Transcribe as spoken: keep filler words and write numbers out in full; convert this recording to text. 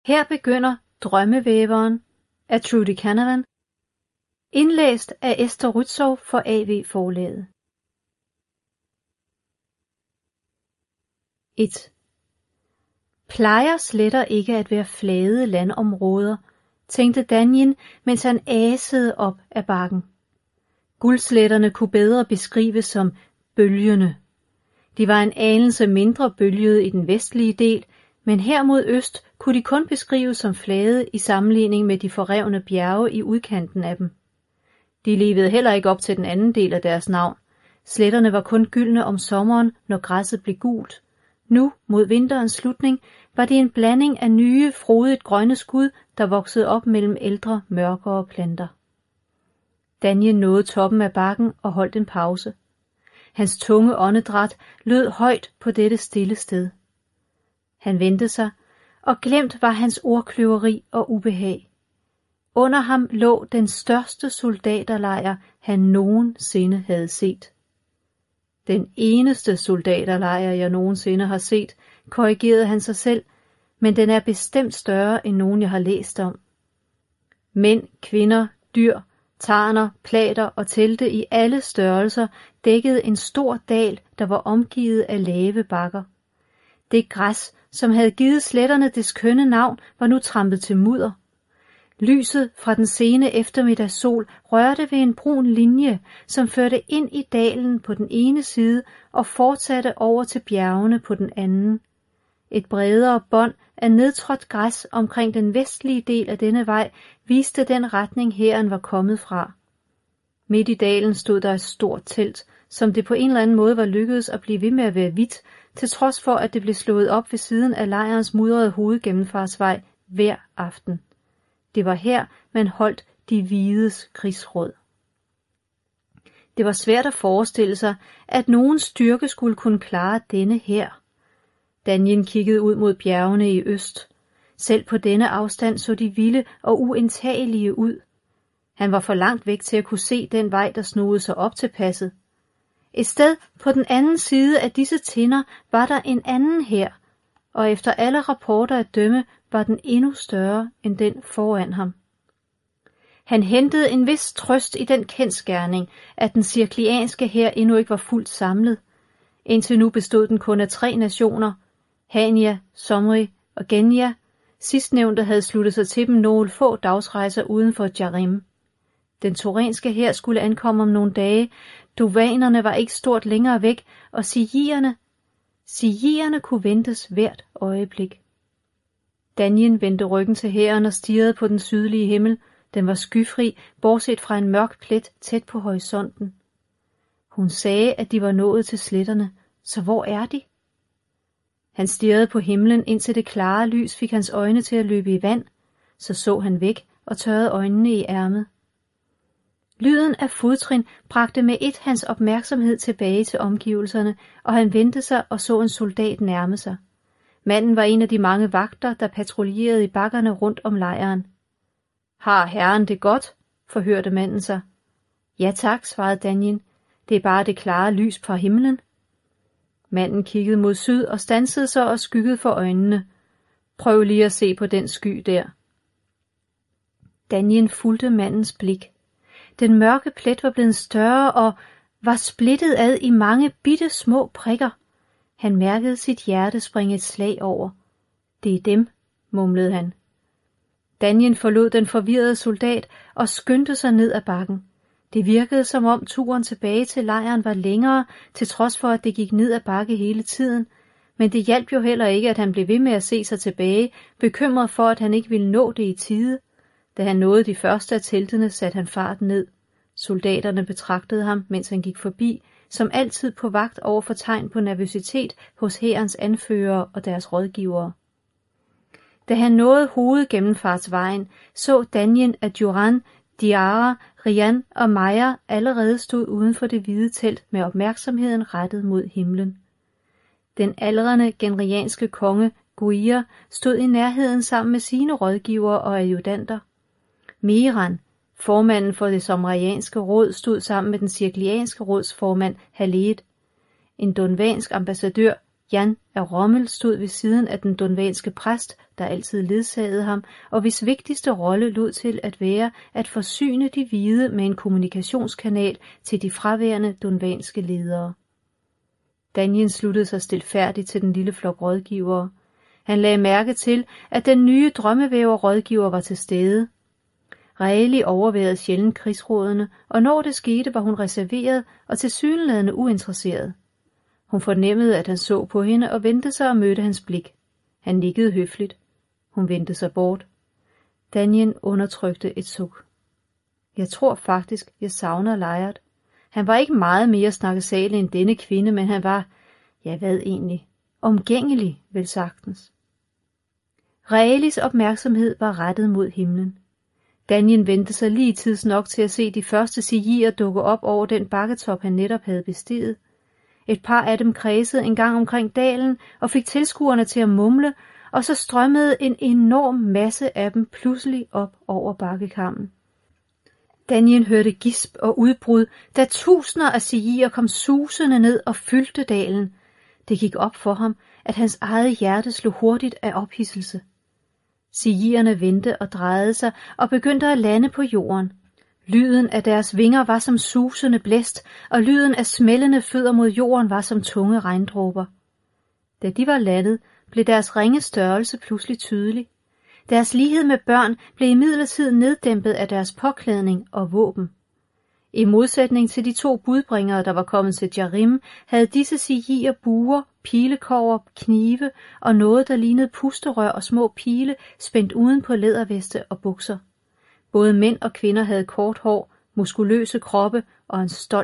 Her begynder Drømmevæveren af Trudy Canavan, indlæst af Esther Rützou for A V Forlaget. et. Plejer sletter ikke at være flade landområder, tænkte Danjen, mens han asede op af bakken. Guldsletterne kunne bedre beskrives som bølgende. De var en anelse mindre bølgede i den vestlige del, men her mod øst kunne de kun beskrives som flade i sammenligning med de forrevne bjerge i udkanten af dem. De levede heller ikke op til den anden del af deres navn. Sletterne var kun gyldne om sommeren, når græsset blev gult. Nu, mod vinterens slutning, var det en blanding af nye, frodigt grønne skud, der voksede op mellem ældre, mørkere planter. Daniel nåede toppen af bakken og holdt en pause. Hans tunge åndedræt lød højt på dette stille sted. Han vendte sig, og glemt var hans ordkløveri og ubehag. Under ham lå den største soldaterlejr, han nogensinde havde set. Den eneste soldaterlejr, jeg nogensinde har set, korrigerede han sig selv, men den er bestemt større end nogen, jeg har læst om. Mænd, kvinder, dyr, tarner, plater og telte i alle størrelser dækkede en stor dal, der var omgivet af lave bakker. Det græs, som havde givet sletterne det skønne navn, var nu trampet til mudder. Lyset fra den sene eftermiddagssol rørte ved en brun linje, som førte ind i dalen på den ene side og fortsatte over til bjergene på den anden. Et bredere bånd af nedtrådt græs omkring den vestlige del af denne vej viste den retning hæren var kommet fra. Midt i dalen stod der et stort telt, som det på en eller anden måde var lykkedes at blive ved med at være hvidt, til trods for at det blev slået op ved siden af lejrens mudrede hovedgennemfartsvej hver aften. Det var her, man holdt de hvides krigsråd. Det var svært at forestille sig, at nogen styrke skulle kunne klare denne her. Danjen kiggede ud mod bjergene i øst. Selv på denne afstand så de vilde og uindtagelige ud. Han var for langt væk til at kunne se den vej, der snodede sig op til passet. Et sted på den anden side af disse tinder var der en anden hær, og efter alle rapporter at dømme var den endnu større end den foran ham. Han hentede en vis trøst i den kendsgerning, at den cirklianske hær endnu ikke var fuldt samlet. Indtil nu bestod den kun af tre nationer, Hania, Somri og Genya. Sidstnævnte havde sluttet sig til dem nogle få dagsrejser uden for Jarim. Den turenske hær skulle ankomme om nogle dage, dovanerne var ikke stort længere væk, og sigierne, sigierne kunne ventes hvert øjeblik. Danjen vendte ryggen til hæren og stirrede på den sydlige himmel. Den var skyfri, bortset fra en mørk plet tæt på horisonten. Hun sagde, at de var nået til sletterne, så hvor er de? Han stirrede på himlen, indtil det klare lys fik hans øjne til at løbe i vand. Så så han væk og tørrede øjnene i ærmet. Lyden af fodtrin bragte med et hans opmærksomhed tilbage til omgivelserne, og han vendte sig og så en soldat nærme sig. Manden var en af de mange vagter, der patruljerede i bakkerne rundt om lejren. Har herren det godt? Forhørte manden sig. Ja tak, svarede Danjen. Det er bare det klare lys fra himlen. Manden kiggede mod syd og stansede sig og skyggede for øjnene. Prøv lige at se på den sky der. Danjen fulgte mandens blik. Den mørke plet var blevet større og var splittet ad i mange bitte små prikker. Han mærkede sit hjerte springe et slag over. Det er dem, mumlede han. Danjen forlod den forvirrede soldat og skyndte sig ned ad bakken. Det virkede som om turen tilbage til lejren var længere, til trods for at det gik ned ad bakke hele tiden. Men det hjalp jo heller ikke, at han blev ved med at se sig tilbage, bekymret for, at han ikke ville nå det i tide. Da han nåede de første af teltene, satte han farten ned. Soldaterne betragtede ham, mens han gik forbi, som altid på vagt over for tegn på nervøsitet hos hærens anførere og deres rådgivere. Da han nåede hovedgennemfartsvejen, så Danjen, at Joran, Diara, Rian og Maja allerede stod uden for det hvide telt med opmærksomheden rettet mod himlen. Den aldrende genrianske konge, Guir, stod i nærheden sammen med sine rådgivere og adjutanter. Miran, formanden for det somrianske råd, stod sammen med den cirklianske råds formand Haled. En donvansk ambassadør, Jan af Rommel stod ved siden af den dunvanske præst, der altid ledsagede ham, og hvis vigtigste rolle lod til at være at forsyne de hvide med en kommunikationskanal til de fraværende dunvanske ledere. Danjen sluttede sig stilfærdigt til den lille flok rådgivere. Han lagde mærke til, at den nye drømmevæver rådgiver var til stede. Reili overværede sjældent krigsrådene, og når det skete, var hun reserveret og tilsyneladende uinteresseret. Hun fornemmede, at han så på hende og vendte sig og mødte hans blik. Han nikkede høfligt. Hun vendte sig bort. Danjen undertrykte et suk. Jeg tror faktisk, jeg savner Lejert. Han var ikke meget mere snakkesalig end denne kvinde, men han var, ja hvad egentlig, omgængelig, vel sagtens. Reilis opmærksomhed var rettet mod himlen. Danjen vendte sig lige tids nok til at se de første sigier dukke op over den bakketop, han netop havde bestiget. Et par af dem kredsede en gang omkring dalen og fik tilskuerne til at mumle, og så strømmede en enorm masse af dem pludselig op over bakkekammen. Danjen hørte gisp og udbrud, da tusinder af sigier kom susende ned og fyldte dalen. Det gik op for ham, at hans eget hjerte slog hurtigt af ophidselse. Sigierne vendte og drejede sig og begyndte at lande på jorden. Lyden af deres vinger var som susende blæst, og lyden af smældende fødder mod jorden var som tunge regndråber. Da de var landet, blev deres ringe størrelse pludselig tydelig. Deres lighed med børn blev imidlertid neddæmpet af deres påklædning og våben. I modsætning til de to budbringere, der var kommet til Jarim, havde disse sigier buer, pilekobber, knive og noget, der lignede pusterør og små pile, spændt uden på læderveste og bukser. Både mænd og kvinder havde kort hår, muskuløse kroppe og en stolt